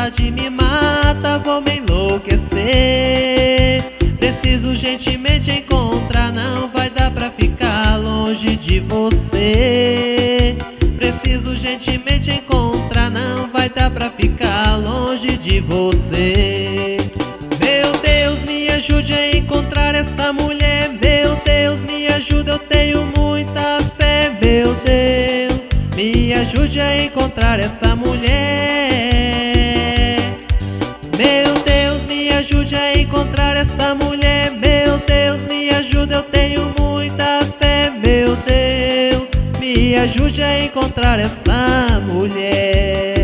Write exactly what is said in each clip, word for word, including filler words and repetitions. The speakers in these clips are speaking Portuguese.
saudade me mata, vou me enlouquecer. Preciso urgentemente encontrar, não vai dar pra ficar longe de você. Preciso urgentemente encontrar, não vai dar pra ficar longe de você. Meu Deus, me ajude a encontrar essa mulher. Meu Deus, me ajuda, eu tenho muita fé. Meu Deus, me ajude a encontrar essa mulher. Meu Deus, me ajude a encontrar essa mulher. Meu Deus, me ajuda, eu tenho muita fé. Meu Deus, me ajude a encontrar essa mulher.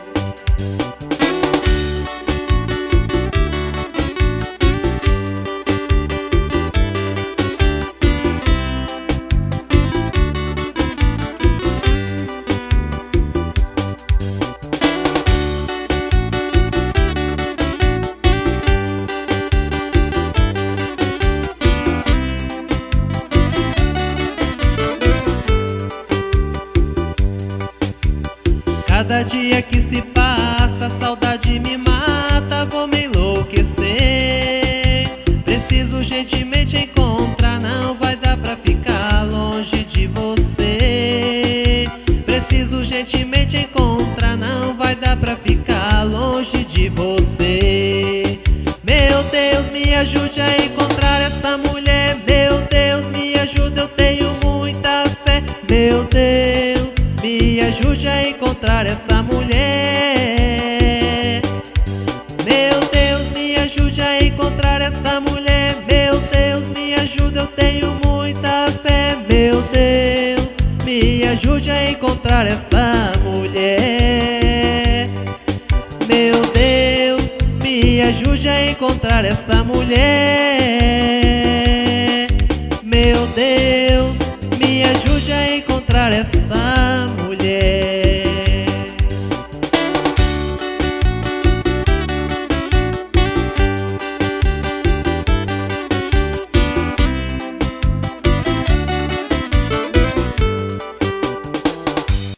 Cada dia que se passa, a saudade me mata, vou me enlouquecer. Preciso urgentemente encontrar, não vai dar pra ficar longe de você. Preciso urgentemente encontrar, não vai dar pra ficar longe de você. Meu Deus, me ajude a encontrar essa mulher. Meu Deus, me ajuda, eu tenho muita fé. Meu Deus, me ajude a encontrar essa mulher. Meu Deus, me ajude a encontrar essa mulher. Meu Deus, me ajuda, eu tenho muita fé. Meu Deus, me ajude a encontrar essa mulher. Meu Deus, me ajude a encontrar essa mulher. Meu Deus.